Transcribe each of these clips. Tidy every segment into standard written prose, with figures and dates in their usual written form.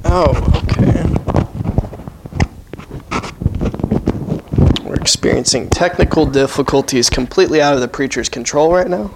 Oh, okay. We're experiencing technical difficulties completely out of the preacher's control right now.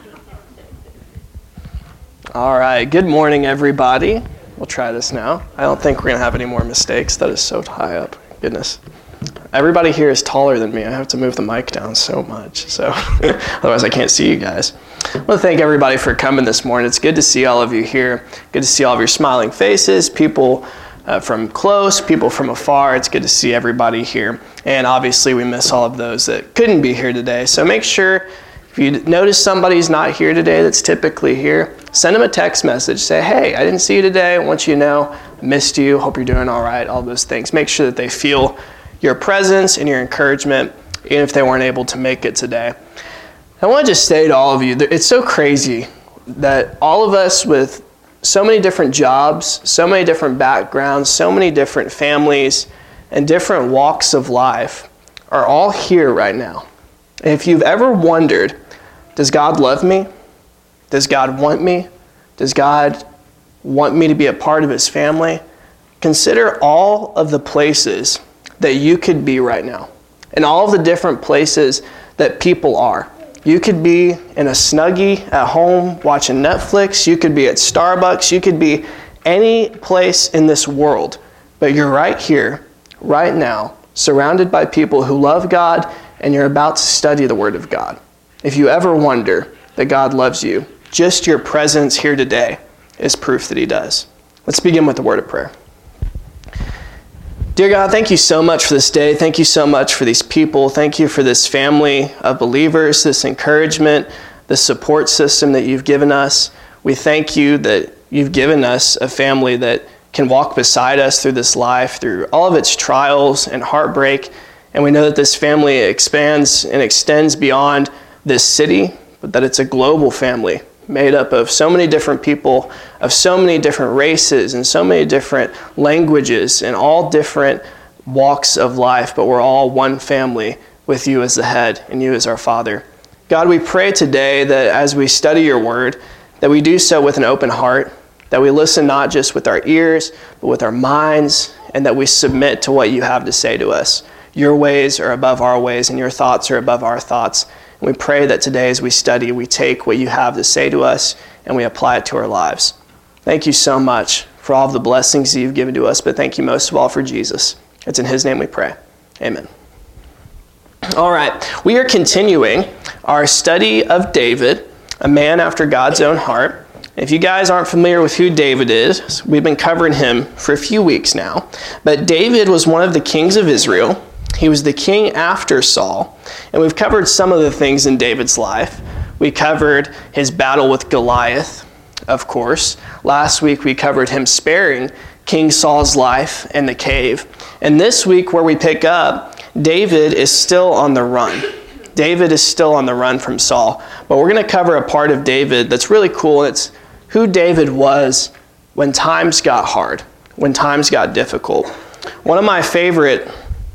All right, good morning, everybody. We'll try this now. I don't think we're going to have any more mistakes. That is so high up. Goodness. Everybody here is taller than me. I have to move the mic down so much, so otherwise I can't see you guys. I want to thank everybody for coming this morning. It's good to see all of you here. Good to see all of your smiling faces, people from close, people from afar. It's good to see everybody here. And obviously we miss all of those that couldn't be here today. So make sure if you notice somebody's not here today that's typically here, send them a text message. Say, hey, I didn't see you today. I want you to know I missed you. Hope you're doing all right, all those things. Make sure that they feel your presence and your encouragement, even if they weren't able to make it today. I want to just say to all of you, it's so crazy that all of us with so many different jobs, so many different backgrounds, so many different families, and different walks of life are all here right now. And if you've ever wondered, does God love me? Does God want me? Does God want me to be a part of his family? Consider all of the places that you could be right now, and all of the different places that people are. You could be in a Snuggie at home watching Netflix. You could be at Starbucks. You could be any place in this world. But you're right here, right now, surrounded by people who love God, and you're about to study the Word of God. If you ever wonder that God loves you, just your presence here today is proof that he does. Let's begin with the word of prayer. Dear God, thank you so much for this day. Thank you so much for these people. Thank you for this family of believers, this encouragement, the support system that you've given us. We thank you that you've given us a family that can walk beside us through this life, through all of its trials and heartbreak. And we know that this family expands and extends beyond this city, but that it's a global family made up of so many different people, of so many different races and so many different languages and all different walks of life, but we're all one family with you as the head and you as our Father. God, we pray today that as we study your word, that we do so with an open heart, that we listen not just with our ears, but with our minds, and that we submit to what you have to say to us. Your ways are above our ways, and your thoughts are above our thoughts. And we pray that today as we study, we take what you have to say to us and we apply it to our lives. Thank you so much for all of the blessings that you've given to us, but thank you most of all for Jesus. It's in his name we pray. Amen. All right, we are continuing our study of David, a man after God's own heart. If you guys aren't familiar with who David is, we've been covering him for a few weeks now. But David was one of the kings of Israel. He was the king after Saul, and we've covered some of the things in David's life. We covered his battle with Goliath, of course. Last week we covered him sparing King Saul's life in the cave. And this week where we pick up, David is still on the run. David is still on the run from Saul. But we're going to cover a part of David that's really cool. It's who David was when times got hard, when times got difficult. One of my favorite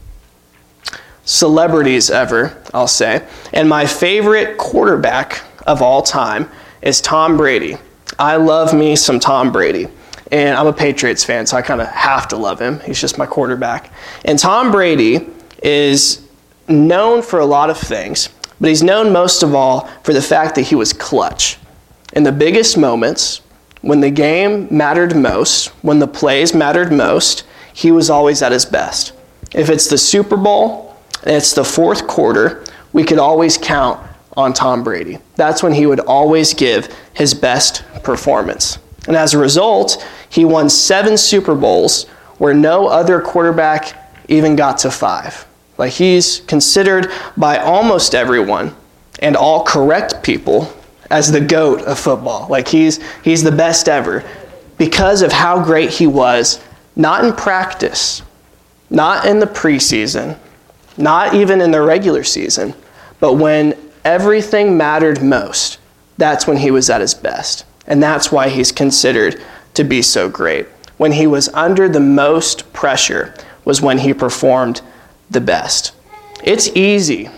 celebrities ever, I'll say, and my favorite quarterback of all time is Tom Brady. I love me some Tom Brady. And I'm a Patriots fan, so I kind of have to love him. He's just my quarterback. And Tom Brady is known for a lot of things, but he's known most of all for the fact that he was clutch. In the biggest moments, when the game mattered most, when the plays mattered most, he was always at his best. If it's the Super Bowl, and it's the fourth quarter, we could always count on Tom Brady. That's when he would always give his best performance. And as a result, he won 7 Super Bowls where no other quarterback even got to 5. Like, he's considered by almost everyone and all correct people as the GOAT of football. Like, he's the best ever because of how great he was, not in practice, not in the preseason, not even in the regular season, but when everything mattered most, that's when he was at his best. And that's why he's considered to be so great. When he was under the most pressure was when he performed the best. It's easy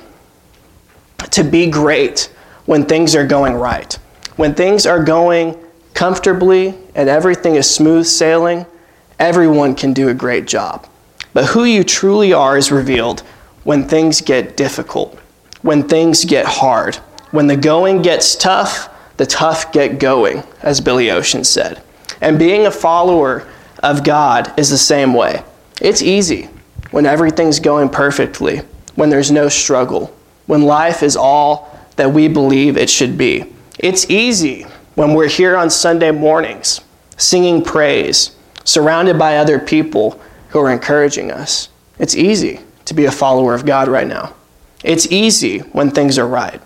to be great when things are going right. When things are going comfortably and everything is smooth sailing, Everyone can do a great job. But who you truly are is revealed when things get difficult, when things get hard, when the going gets tough, the tough get going, as Billy Ocean said. And being a follower of God is the same way. It's easy when everything's going perfectly, when there's no struggle, when life is all that we believe it should be. It's easy when we're here on Sunday mornings, singing praise, surrounded by other people who are encouraging us. It's easy to be a follower of God right now. It's easy when things are right.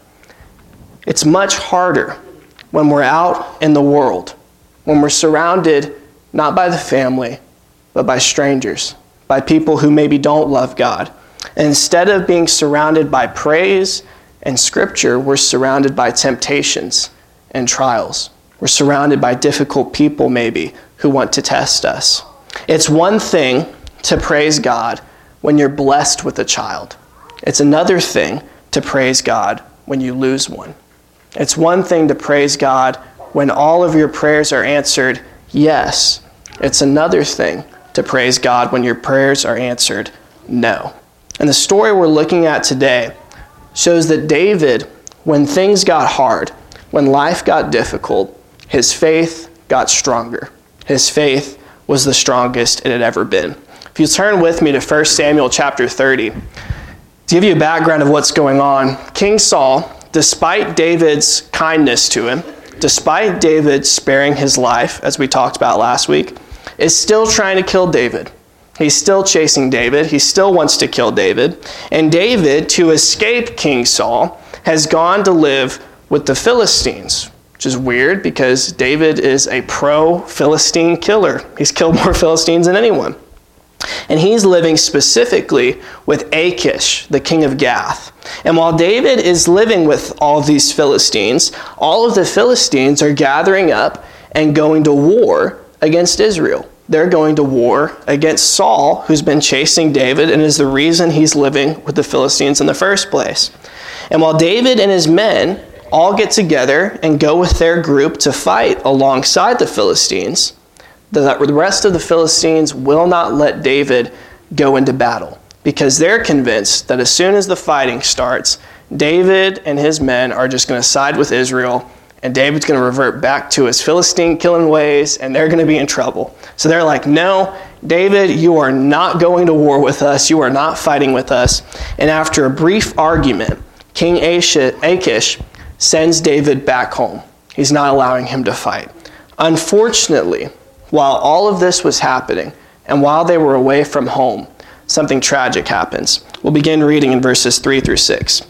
It's much harder when we're out in the world, when we're surrounded not by the family, but by strangers, by people who maybe don't love God. And instead of being surrounded by praise and scripture, we're surrounded by temptations and trials. We're surrounded by difficult people maybe who want to test us. It's one thing to praise God when you're blessed with a child. It's another thing to praise God when you lose one. It's one thing to praise God when all of your prayers are answered yes. It's another thing to praise God when your prayers are answered no. And the story we're looking at today shows that David, when things got hard, when life got difficult, his faith got stronger. His faith was the strongest it had ever been. If you turn with me to 1 Samuel chapter 30, to give you a background of what's going on, King Saul, despite David's kindness to him, despite David sparing his life, as we talked about last week, is still trying to kill David. He's still chasing David. He still wants to kill David. And David, to escape King Saul, has gone to live with the Philistines, which is weird because David is a pro-Philistine killer. He's killed more Philistines than anyone. And he's living specifically with Achish, the king of Gath. And while David is living with all of these Philistines, all of the Philistines are gathering up and going to war against Israel. They're going to war against Saul, who's been chasing David and is the reason he's living with the Philistines in the first place. And while David and his men all get together and go with their group to fight alongside the Philistines, the rest of the Philistines will not let David go into battle because they're convinced that as soon as the fighting starts, David and his men are just going to side with Israel, and David's going to revert back to his Philistine killing ways, and they're going to be in trouble. So they're like, no, David, you are not going to war with us. You are not fighting with us. And after a brief argument, King Achish sends David back home. He's not allowing him to fight. Unfortunately, while all of this was happening, and while they were away from home, something tragic happens. We'll begin reading in verses 3 through 6.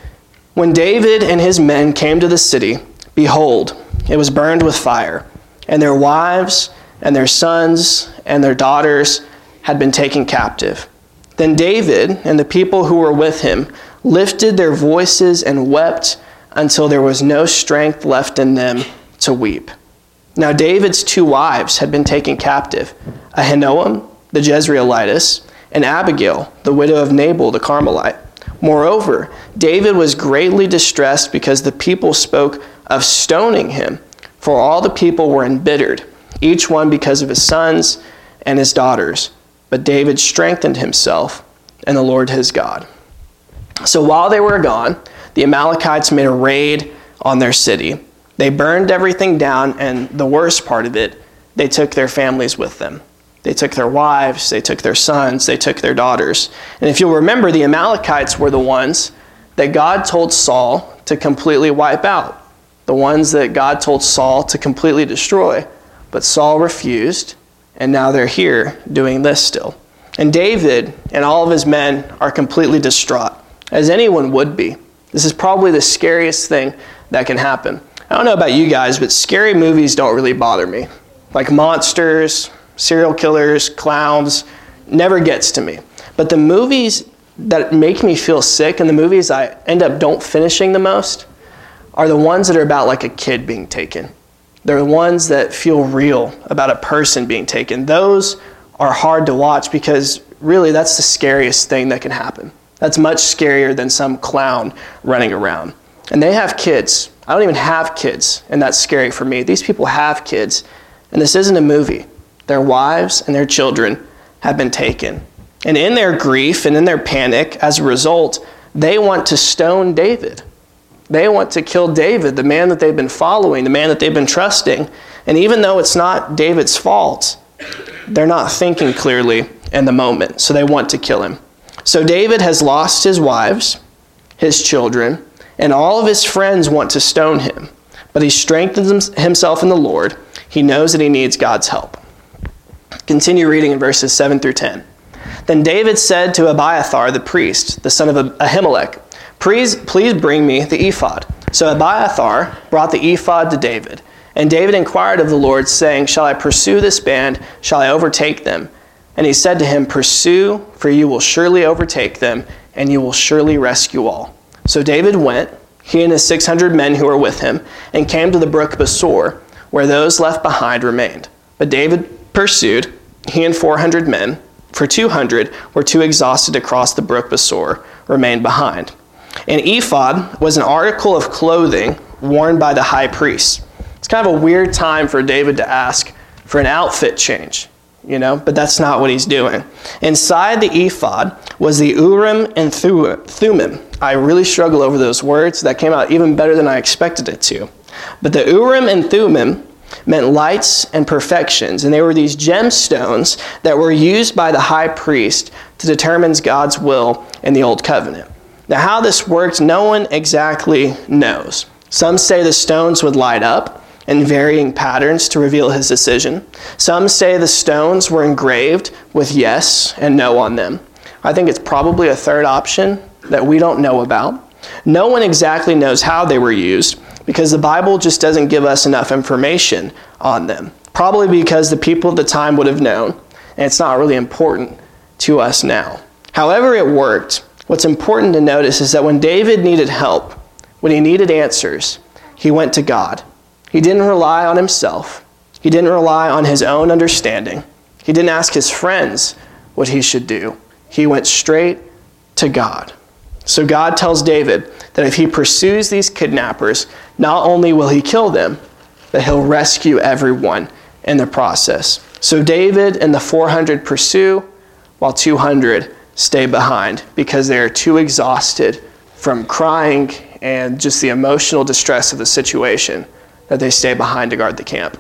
When David and his men came to the city, behold, it was burned with fire, and their wives and their sons and their daughters had been taken captive. Then David and the people who were with him lifted their voices and wept until there was no strength left in them to weep. Now David's two wives had been taken captive, Ahinoam the Jezreelitess, and Abigail, the widow of Nabal the Carmelite. Moreover, David was greatly distressed because the people spoke of stoning him, for all the people were embittered, each one because of his sons and his daughters. But David strengthened himself in the Lord his God. So while they were gone, the Amalekites made a raid on their city. They burned everything down, and the worst part of it, they took their families with them. They took their wives, they took their sons, they took their daughters. And if you'll remember, the Amalekites were the ones that God told Saul to completely wipe out. The ones that God told Saul to completely destroy. But Saul refused, and now they're here doing this still. And David and all of his men are completely distraught, as anyone would be. This is probably the scariest thing that can happen. I don't know about you guys, but scary movies don't really bother me. Like monsters, serial killers, clowns, never gets to me. But the movies that make me feel sick and the movies I end up don't finishing the most are the ones that are about like a kid being taken. They're the ones that feel real about a person being taken. Those are hard to watch because really that's the scariest thing that can happen. That's much scarier than some clown running around. And they have kids. I don't even have kids, and that's scary for me. These people have kids, and this isn't a movie. their wives, and their children have been taken. And in their grief and in their panic, as a result, they want to stone David. They want to kill David, the man that they've been following, the man that they've been trusting. And even though it's not David's fault, they're not thinking clearly in the moment, so they want to kill him. So David has lost his wives, his children, and all of his friends want to stone him. But he strengthens himself in the Lord. He knows that he needs God's help. Continue reading in verses 7 through 10. Then David said to Abiathar the priest, the son of Ahimelech, Please bring me the ephod. So Abiathar brought the ephod to David. And David inquired of the Lord, saying, Shall I pursue this band? Shall I overtake them? And he said to him, Pursue, for you will surely overtake them, and you will surely rescue all. So David went, he and his 600 men who were with him, and came to the brook Besor, where those left behind remained. But David pursued, he and 400 men, for 200 were too exhausted to cross the brook Besor, remained behind. An ephod was an article of clothing worn by the high priest. It's kind of a weird time for David to ask for an outfit change, but that's not what he's doing. Inside the ephod was the Urim and Thummim. I really struggle over those words. That came out even better than I expected it to. But the Urim and Thummim meant lights and perfections, and they were these gemstones that were used by the high priest to determine God's will in the Old Covenant. Now, how this worked, no one exactly knows. Some say the stones would light up in varying patterns to reveal his decision. Some say the stones were engraved with yes and no on them. I think it's probably a third option that we don't know about. No one exactly knows how they were used because the Bible just doesn't give us enough information on them. Probably because the people at the time would have known, and it's not really important to us now. However it worked, what's important to notice is that when David needed help, when he needed answers, he went to God. He didn't rely on himself. He didn't rely on his own understanding. He didn't ask his friends what he should do. He went straight to God. So God tells David that if he pursues these kidnappers, not only will he kill them, but he'll rescue everyone in the process. So David and the 400 pursue, while 200 stay behind because they are too exhausted from crying and just the emotional distress of the situation that they stay behind to guard the camp.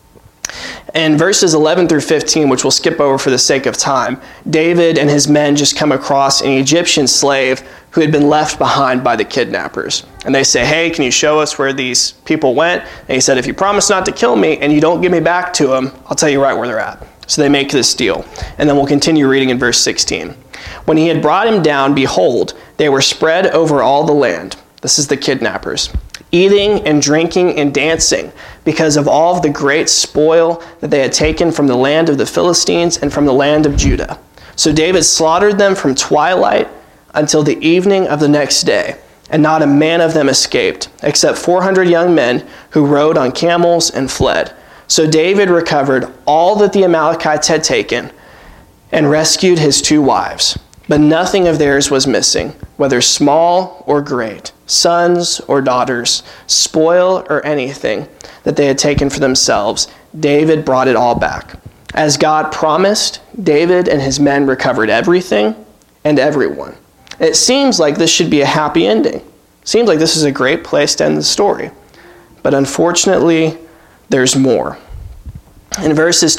In verses 11 through 15, which we'll skip over for the sake of time, David and his men just come across an Egyptian slave who had been left behind by the kidnappers. And they say, hey, can you show us where these people went? And he said, if you promise not to kill me and you don't give me back to them, I'll tell you right where they're at. So they make this deal. And then we'll continue reading in verse 16. When he had brought him down, behold, they were spread over all the land. This is the kidnappers. Eating and drinking and dancing because of all of the great spoil that they had taken from the land of the Philistines and from the land of Judah. So David slaughtered them from twilight until the evening of the next day, and not a man of them escaped, except 400 young men who rode on camels and fled. So David recovered all that the Amalekites had taken and rescued his 2 wives. But nothing of theirs was missing, whether small or great, sons or daughters, spoil or anything that they had taken for themselves. David brought it all back. As God promised, David and his men recovered everything and everyone. It seems like this should be a happy ending. Seems like this is a great place to end the story. But unfortunately, there's more. In verses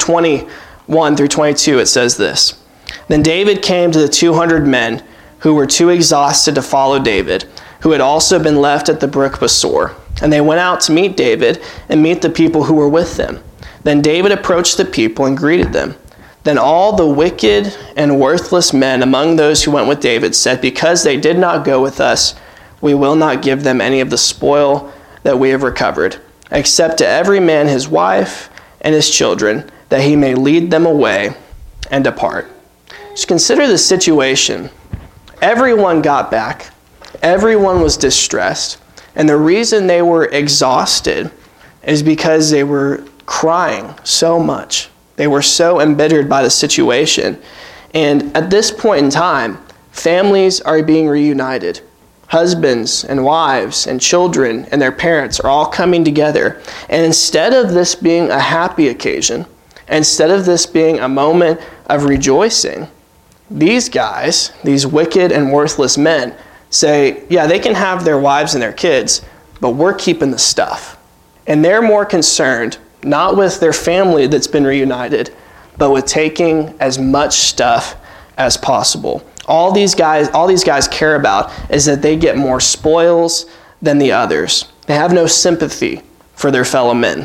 21 through 22, it says this. Then David came to the 200 men who were too exhausted to follow David, who had also been left at the brook Besor. And they went out to meet David and meet the people who were with them. Then David approached the people and greeted them. Then all the wicked and worthless men among those who went with David said, because they did not go with us, we will not give them any of the spoil that we have recovered, except to every man his wife and his children, that he may lead them away and depart. Just consider the situation. Everyone got back. Everyone was distressed. And the reason they were exhausted is because they were crying so much. They were so embittered by the situation. And at this point in time, families are being reunited. Husbands and wives and children and their parents are all coming together. And instead of this being a happy occasion, Instead of this being a moment of rejoicing, these guys, these wicked and worthless men, say, yeah, they can have their wives and their kids, but we're keeping the stuff. And they're more concerned, not with their family that's been reunited, but with taking as much stuff as possible. All these guys care about is that they get more spoils than the others. They have no sympathy for their fellow men.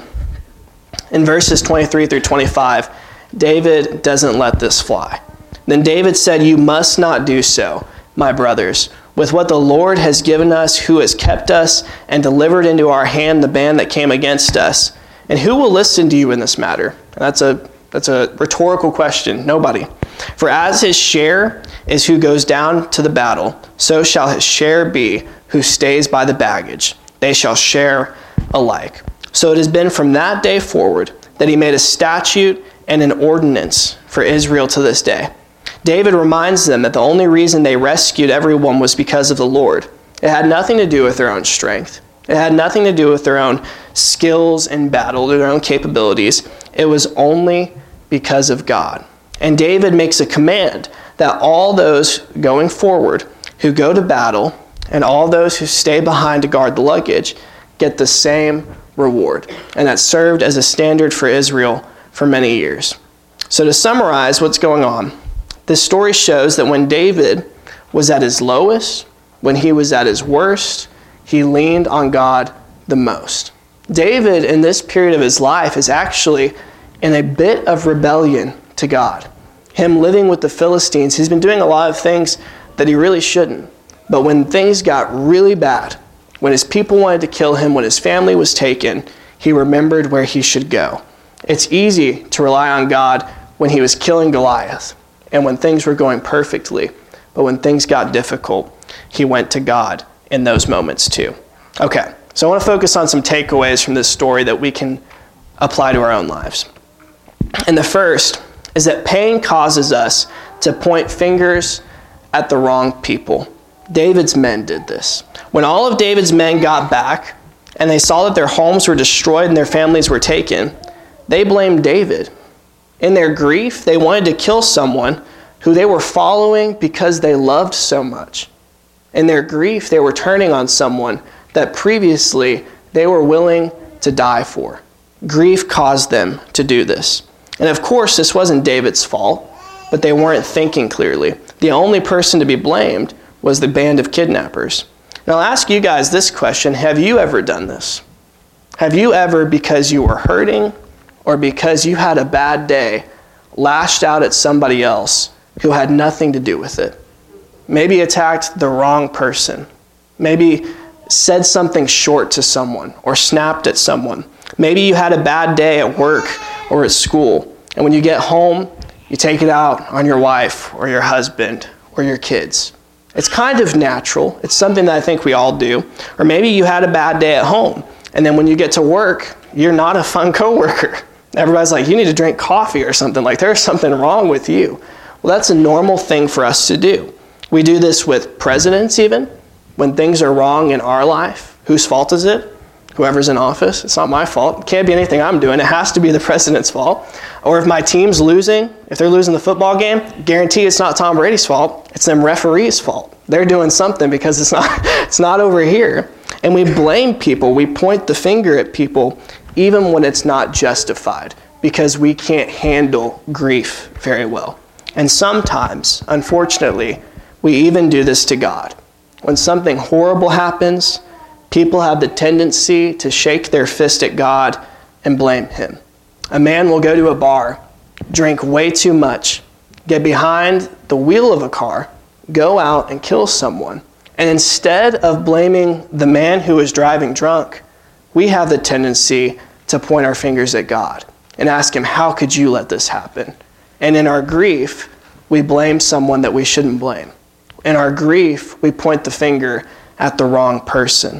In verses 23 through 25, David doesn't let this fly. Then David said, "You must not do so, my brothers. With what the Lord has given us, who has kept us and delivered into our hand the band that came against us. And who will listen to you in this matter?" And that's a rhetorical question. Nobody. "For as his share is who goes down to the battle, so shall his share be who stays by the baggage. They shall share alike." So it has been from that day forward that he made a statute and an ordinance for Israel to this day. David reminds them that the only reason they rescued everyone was because of the Lord. It had nothing to do with their own strength. It had nothing to do with their own skills in battle, their own capabilities. It was only because of God. And David makes a command that all those going forward who go to battle and all those who stay behind to guard the luggage get the same reward. And that served as a standard for Israel for many years. So to summarize what's going on, this story shows that when David was at his lowest, when he was at his worst, he leaned on God the most. David, in this period of his life, is actually in a bit of rebellion to God. Him living with the Philistines, he's been doing a lot of things that he really shouldn't. But when things got really bad, when his people wanted to kill him, when his family was taken, he remembered where he should go. It's easy to rely on God when he was killing Goliath and when things were going perfectly. But when things got difficult, he went to God in those moments too. Okay, so I want to focus on some takeaways from this story that we can apply to our own lives. And the first is that pain causes us to point fingers at the wrong people. David's men did this. When all of David's men got back and they saw that their homes were destroyed and their families were taken, they blamed David. In their grief, they wanted to kill someone who they were following because they loved so much. In their grief, they were turning on someone that previously they were willing to die for. Grief caused them to do this. And of course, this wasn't David's fault, but they weren't thinking clearly. The only person to be blamed was the band of kidnappers. Now I'll ask you guys this question. Have you ever done this? Have you ever, because you were hurting or because you had a bad day, lashed out at somebody else who had nothing to do with it? Maybe attacked the wrong person. Maybe said something short to someone or snapped at someone. Maybe you had a bad day at work or at school, and when you get home, you take it out on your wife or your husband or your kids. It's kind of natural. It's something that I think we all do. Or maybe you had a bad day at home, and then when you get to work, you're not a fun coworker. Everybody's like, you need to drink coffee or something. Like, there's something wrong with you. Well, that's a normal thing for us to do. We do this with presidents even. When things are wrong in our life, whose fault is it? Whoever's in office. It's not my fault. It can't be anything I'm doing. It has to be the president's fault. Or if my team's losing, if they're losing the football game, guarantee it's not Tom Brady's fault. It's them referees' fault. They're doing something because it's not over here. And we blame people. We point the finger at people even when it's not justified because we can't handle grief very well. And sometimes, unfortunately, we even do this to God. When something horrible happens, people have the tendency to shake their fist at God and blame him. A man will go to a bar, drink way too much, get behind the wheel of a car, go out and kill someone. And instead of blaming the man who was driving drunk, we have the tendency to point our fingers at God and ask him, how could you let this happen? And in our grief, we blame someone that we shouldn't blame. In our grief, we point the finger at the wrong person.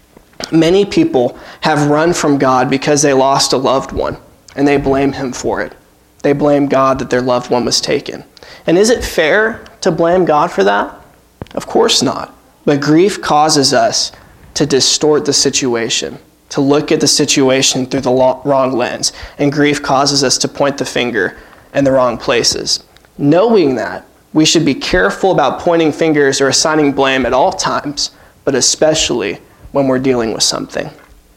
Many people have run from God because they lost a loved one, and they blame him for it. They blame God that their loved one was taken. And is it fair to blame God for that? Of course not. But grief causes us to distort the situation. to look at the situation through the wrong lens, and grief causes us to point the finger in the wrong places. Knowing that, we should be careful about pointing fingers or assigning blame at all times, but especially when we're dealing with something.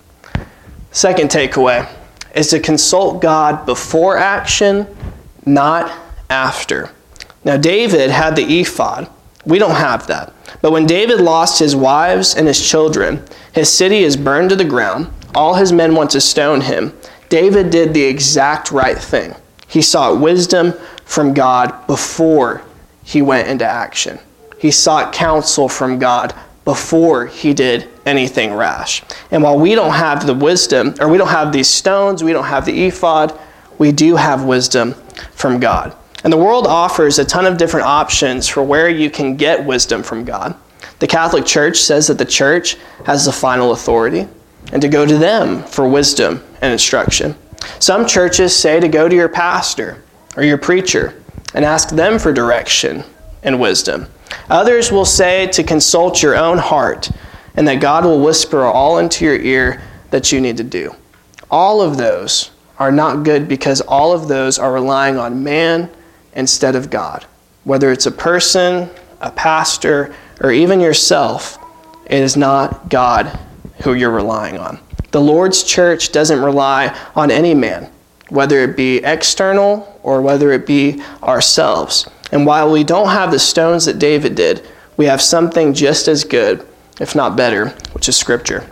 Second takeaway is to consult God before action, not after. Now, David had the ephod. We don't have that. But when David lost his wives and his children, his city is burned to the ground, all his men want to stone him, David did the exact right thing. He sought wisdom from God before he went into action. He sought counsel from God before he did anything rash. And while we don't have the wisdom, or we don't have these stones, we don't have the ephod, we do have wisdom from God. And the world offers a ton of different options for where you can get wisdom from God. The Catholic Church says that the church has the final authority and to go to them for wisdom and instruction. Some churches say to go to your pastor or your preacher and ask them for direction and wisdom. Others will say to consult your own heart and that God will whisper all into your ear that you need to do. All of those are not good because all of those are relying on man instead of God. Whether it's a person, a pastor, or even yourself, it is not God who you're relying on. The Lord's church doesn't rely on any man, whether it be external or whether it be ourselves. And while we don't have the stones that David did, we have something just as good, if not better, which is Scripture.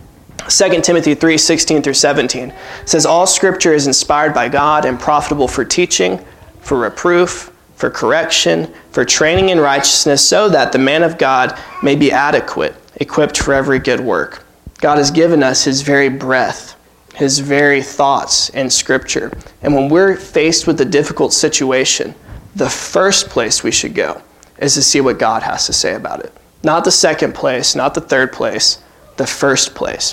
2 Timothy 3:16-17 says, all Scripture is inspired by God and profitable for teaching, for reproof, for correction, for training in righteousness, so that the man of God may be adequate, equipped for every good work. God has given us his very breath, his very thoughts in Scripture. And when we're faced with a difficult situation, the first place we should go is to see what God has to say about it. Not the second place, not the third place, the first place.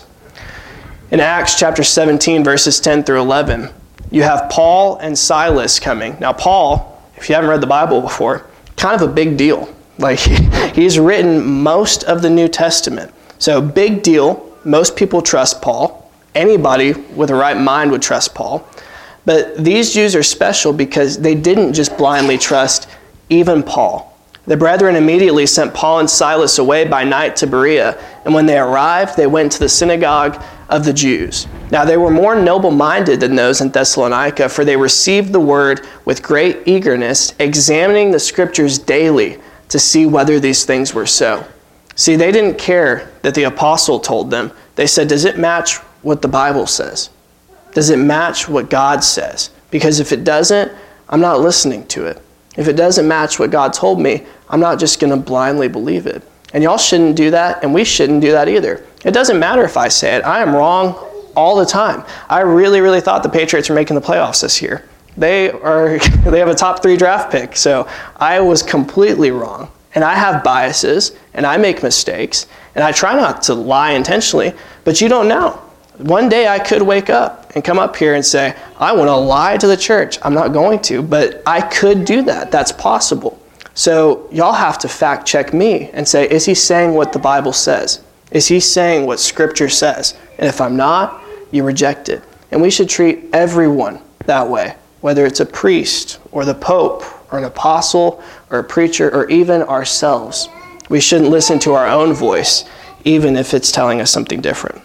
In Acts chapter 17, verses 10 through 11, you have Paul and Silas coming. Now, Paul, if you haven't read the Bible before, kind of a big deal. Like, he's written most of the New Testament. So, big deal. Most people trust Paul. Anybody with a right mind would trust Paul. But these Jews are special because they didn't just blindly trust even Paul. The brethren immediately sent Paul and Silas away by night to Berea, and when they arrived, they went to the synagogue of the Jews. Now they were more noble-minded than those in Thessalonica, for they received the word with great eagerness, examining the Scriptures daily to see whether these things were so. See, they didn't care that the apostle told them. They said, does it match what the Bible says? Does it match what God says? Because if it doesn't, I'm not listening to it. If it doesn't match what God told me, I'm not just going to blindly believe it. And y'all shouldn't do that, and we shouldn't do that either. It doesn't matter if I say it. I am wrong all the time. I really, really thought the Patriots were making the playoffs this year. They have a top 3 draft pick, so I was completely wrong. And I have biases, and I make mistakes, and I try not to lie intentionally, but you don't know. One day I could wake up and come up here and say, I want to lie to the church. I'm not going to, but I could do that. That's possible. So y'all have to fact check me and say, is he saying what the Bible says? Is he saying what Scripture says? And if I'm not, you reject it. And we should treat everyone that way, whether it's a priest or the Pope or an apostle or a preacher or even ourselves. We shouldn't listen to our own voice, even if it's telling us something different.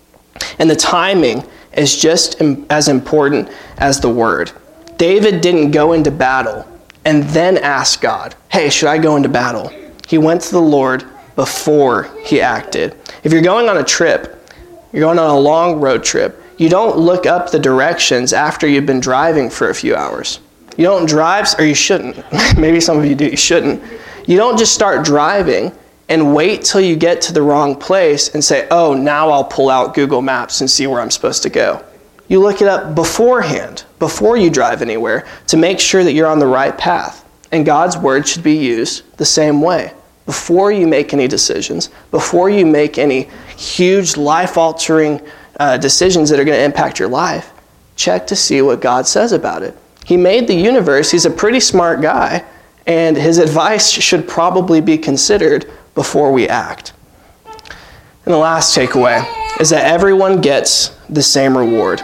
And the timing is just as important as the word. David didn't go into battle and then ask God, hey, should I go into battle? He went to the Lord before he acted. If you're going on a trip, you're going on a long road trip, you don't look up the directions after you've been driving for a few hours. You don't drive, or you shouldn't. Maybe some of you do, you shouldn't. You don't just start driving and wait till you get to the wrong place and say, oh, now I'll pull out Google Maps and see where I'm supposed to go. You look it up beforehand, before you drive anywhere, to make sure that you're on the right path. And God's word should be used the same way. Before you make any decisions, before you make any huge life-altering decisions that are going to impact your life, check to see what God says about it. He made the universe. He's a pretty smart guy, and his advice should probably be considered before we act. And the last takeaway is that everyone gets the same reward.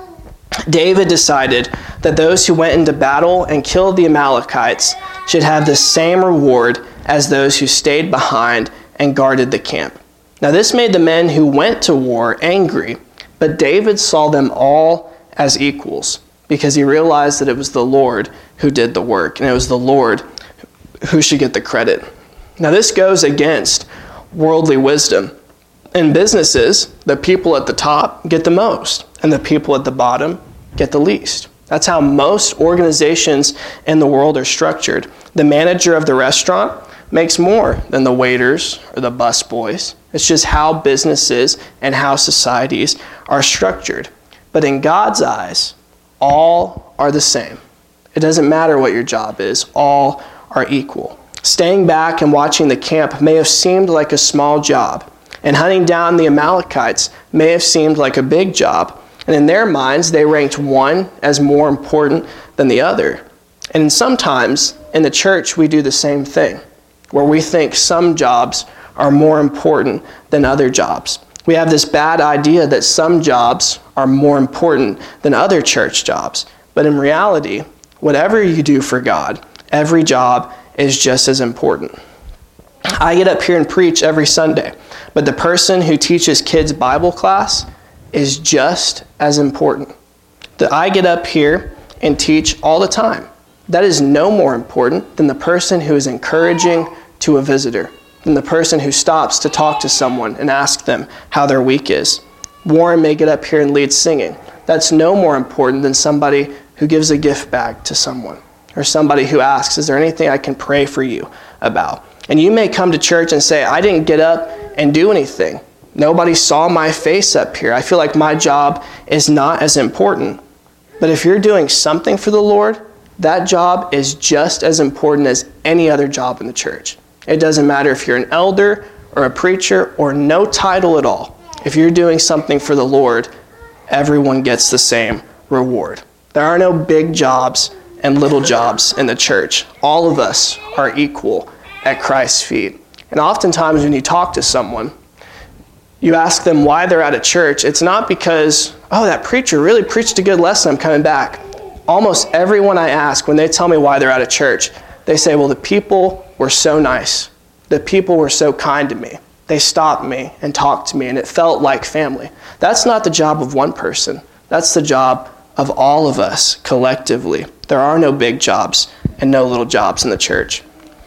David decided that those who went into battle and killed the Amalekites should have the same reward as those who stayed behind and guarded the camp. Now this made the men who went to war angry, but David saw them all as equals because he realized that it was the Lord who did the work, and it was the Lord who should get the credit. Now this goes against worldly wisdom. In businesses, the people at the top get the most, and the people at the bottom get the least. That's how most organizations in the world are structured. The manager of the restaurant makes more than the waiters or the busboys. It's just how businesses and how societies are structured. But in God's eyes, all are the same. It doesn't matter what your job is. All are equal. Staying back and watching the camp may have seemed like a small job, and hunting down the Amalekites may have seemed like a big job. And in their minds, they ranked one as more important than the other. And sometimes in the church, we do the same thing, where we think some jobs are more important than other jobs. We have this bad idea that some jobs are more important than other church jobs. But in reality, whatever you do for God, every job is just as important. I get up here and preach every Sunday, but the person who teaches kids Bible class is just as important. That I get up here and teach all the time. That is no more important than the person who is encouraging to a visitor, than the person who stops to talk to someone and ask them how their week is. Warren may get up here and lead singing. That's no more important than somebody who gives a gift bag to someone, or somebody who asks, is there anything I can pray for you about? And you may come to church and say, I didn't get up and do anything. Nobody saw my face up here. I feel like my job is not as important. But if you're doing something for the Lord, that job is just as important as any other job in the church. It doesn't matter if you're an elder or a preacher or no title at all. If you're doing something for the Lord, everyone gets the same reward. There are no big jobs and little jobs in the church. All of us are equal at Christ's feet. And oftentimes when you talk to someone, you ask them why they're at a church. It's not because, oh, that preacher really preached a good lesson, I'm coming back. Almost everyone I ask, when they tell me why they're at a church, they say, well, the people were so nice. The people were so kind to me. They stopped me and talked to me, and it felt like family. That's not the job of one person. That's the job of all of us collectively. There are no big jobs and no little jobs in the church.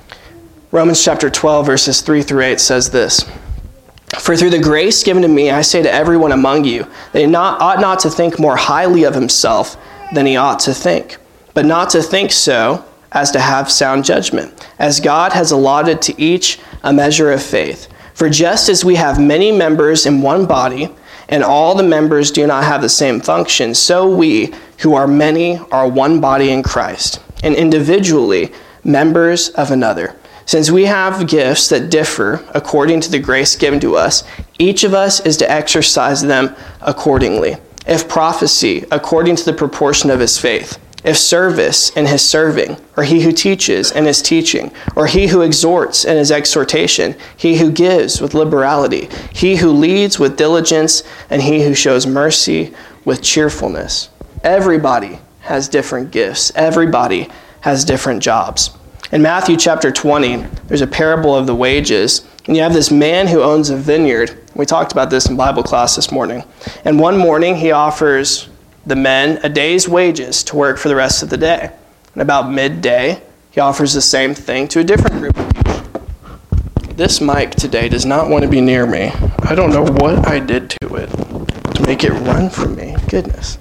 Romans chapter 12, verses 3 through 8 says this, for through the grace given to me, I say to everyone among you, that he ought not to think more highly of himself than he ought to think, but not to think so as to have sound judgment, as God has allotted to each a measure of faith. For just as we have many members in one body, and all the members do not have the same function, so we, who are many, are one body in Christ, and individually members of another. Since we have gifts that differ according to the grace given to us, each of us is to exercise them accordingly. If prophecy, according to the proportion of his faith. If service, in his serving. Or he who teaches, in his teaching. Or he who exhorts, in his exhortation. He who gives with liberality. He who leads with diligence. And he who shows mercy with cheerfulness. Everybody has different gifts. Everybody has different jobs. In Matthew chapter 20, there's a parable of the wages. And you have this man who owns a vineyard. We talked about this in Bible class this morning. And one morning he offers the men a day's wages to work for the rest of the day. And about midday, he offers the same thing to a different group of people. This mic today does not want to be near me. I don't know what I did to it to make it run from me. Goodness.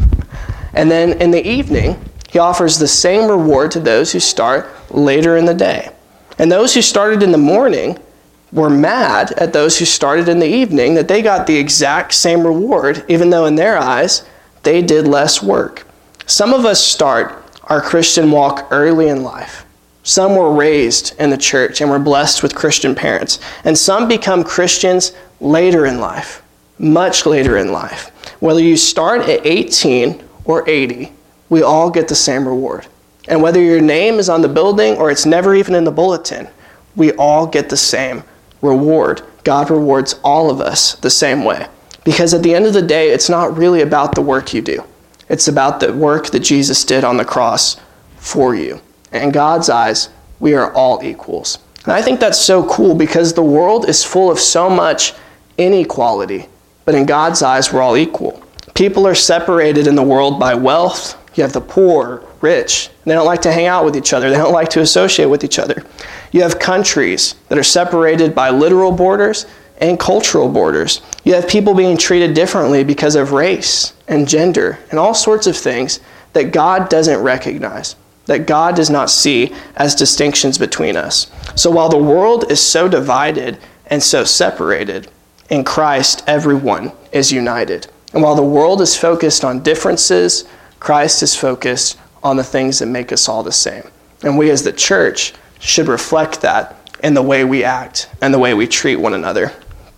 And then in the evening, he offers the same reward to those who start later in the day. And those who started in the morning were mad at those who started in the evening that they got the exact same reward, even though in their eyes, they did less work. Some of us start our Christian walk early in life. Some were raised in the church and were blessed with Christian parents. And some become Christians later in life, much later in life. Whether you start at 18 or 80, we all get the same reward. And whether your name is on the building or it's never even in the bulletin, we all get the same reward. God rewards all of us the same way. Because at the end of the day, it's not really about the work you do. It's about the work that Jesus did on the cross for you. And in God's eyes, we are all equals. And I think that's so cool because the world is full of so much inequality. But in God's eyes, we're all equal. People are separated in the world by wealth. You have the poor, rich. They don't like to hang out with each other. They don't like to associate with each other. You have countries that are separated by literal borders and cultural borders. You have people being treated differently because of race and gender and all sorts of things that God doesn't recognize, that God does not see as distinctions between us. So while the world is so divided and so separated, in Christ, everyone is united. And while the world is focused on differences, Christ is focused on the things that make us all the same. And we as the church should reflect that in the way we act and the way we treat one another.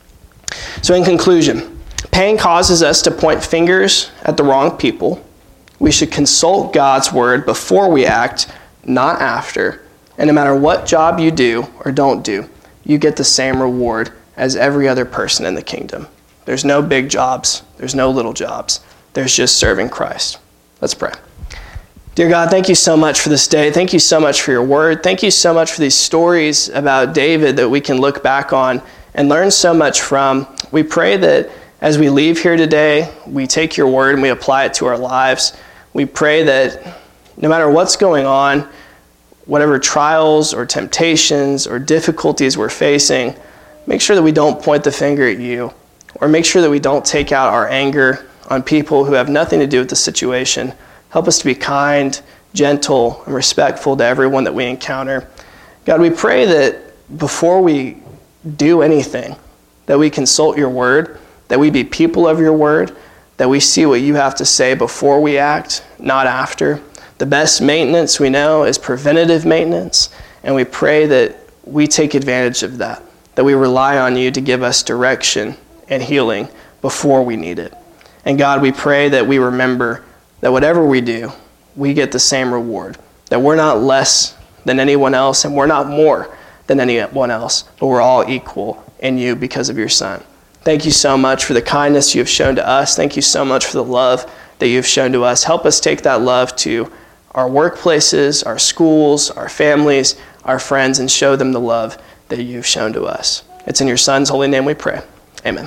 So in conclusion, pain causes us to point fingers at the wrong people. We should consult God's word before we act, not after. And no matter what job you do or don't do, you get the same reward as every other person in the kingdom. There's no big jobs. There's no little jobs. There's just serving Christ. Let's pray. Dear God, thank you so much for this day. Thank you so much for your word. Thank you so much for these stories about David that we can look back on and learn so much from. We pray that as we leave here today, we take your word and we apply it to our lives. We pray that no matter what's going on, whatever trials or temptations or difficulties we're facing, make sure that we don't point the finger at you, or make sure that we don't take out our anger on people who have nothing to do with the situation. Help us to be kind, gentle, and respectful to everyone that we encounter. God, we pray that before we do anything, that we consult your word, that we be people of your word, that we see what you have to say before we act, not after. The best maintenance we know is preventative maintenance, and we pray that we take advantage of that we rely on you to give us direction and healing before we need it. And God, we pray that we remember that whatever we do, we get the same reward, that we're not less than anyone else and we're not more than anyone else, but we're all equal in you because of your Son. Thank you so much for the kindness you have shown to us. Thank you so much for the love that you've shown to us. Help us take that love to our workplaces, our schools, our families, our friends, and show them the love that you've shown to us. It's in your Son's holy name we pray. Amen.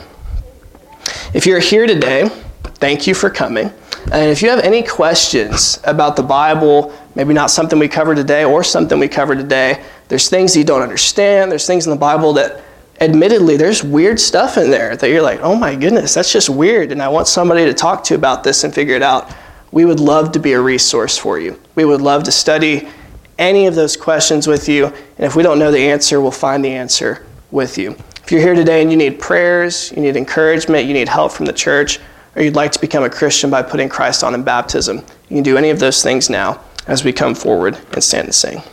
If you're here today, thank you for coming. And if you have any questions about the Bible, maybe not something we covered today or something we covered today, there's things you don't understand, there's things in the Bible that admittedly there's weird stuff in there that you're like, oh my goodness, that's just weird, and I want somebody to talk to about this and figure it out. We would love to be a resource for you. We would love to study any of those questions with you, and if we don't know the answer, we'll find the answer with you. If you're here today and you need prayers, you need encouragement, you need help from the church, or you'd like to become a Christian by putting Christ on in baptism, you can do any of those things now as we come forward and stand and sing.